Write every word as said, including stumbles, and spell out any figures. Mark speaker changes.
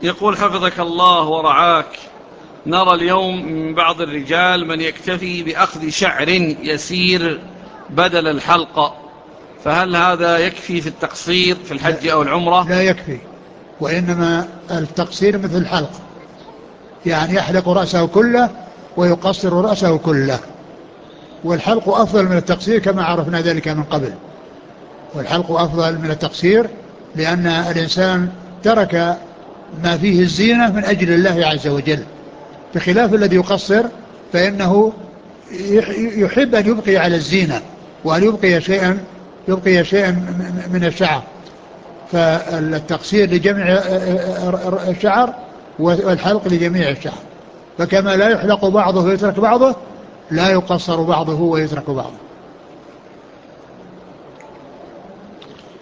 Speaker 1: يقول حفظك الله ورعاك: نرى اليوم من بعض الرجال من يكتفي بأخذ شعر يسير بدل الحلقة، فهل هذا يكفي في التقصير في الحج أو العمرة؟
Speaker 2: لا يكفي، وإنما التقصير مثل الحلق، يعني يحلق رأسه كله ويقصر رأسه كله، والحلق أفضل من التقصير كما عرفنا ذلك من قبل. والحلق أفضل من التقصير لأن الإنسان ترك ما فيه الزينة من أجل الله عز وجل، بخلاف الذي يقصر فإنه يحب أن يبقي على الزينة وأن يبقي شيئا يبقي شيئا من الشعر، فالتقصير لجميع الشعر والحلق لجميع الشعر، فكما لا يحلق بعضه ويترك بعضه لا يقصر بعضه ويترك بعضه.